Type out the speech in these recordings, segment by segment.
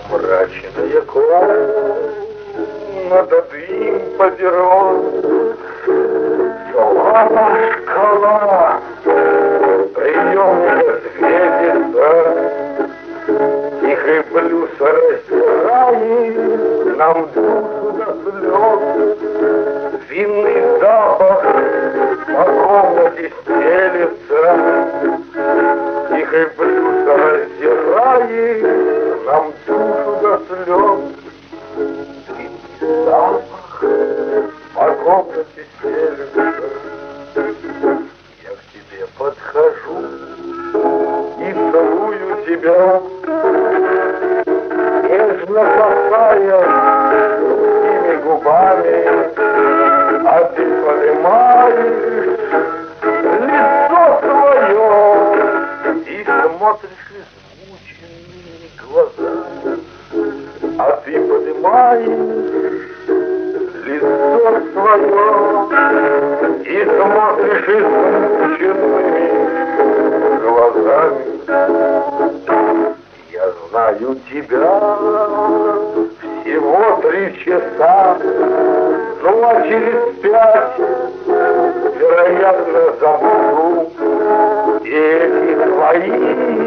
Мрачная комната, дым подерон, шла шкала, приемная светится, тихий блюз раздирает нам душу до слез. Винный запах по комнате стелется, тихий блюз раздирает нам душу до слез. Винный запах по комнате стелется. Я к тебе подхожу и целую тебя, нежно касаясь сухими губами, а ты поднимаешь лицо свое и смотришь измученными глазами, а ты поднимаешь лицо свое и смотришь измученными глазами. Я знаю тебя всего 3 часа, ну а через 5, вероятно, забуду. И эти твои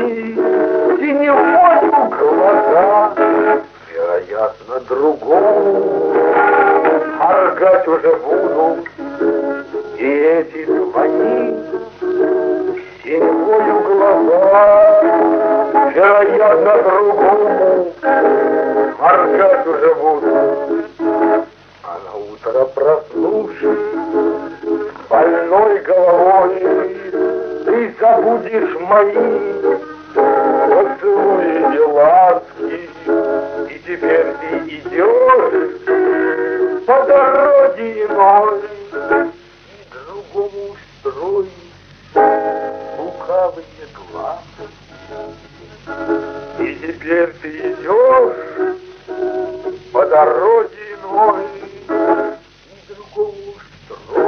синевою глаза, вероятно, другому моргать уже буду. И эти твои синевою глаза, вероятно, другому моргать уже буду. А на утро проснувшись с больной головой, ты забудешь мои поцелуи и ласки, и теперь ты идешь по дороге иной, и другому устроишь лукавые глазки. И теперь ты идешь по дороге иной, и другому устроишь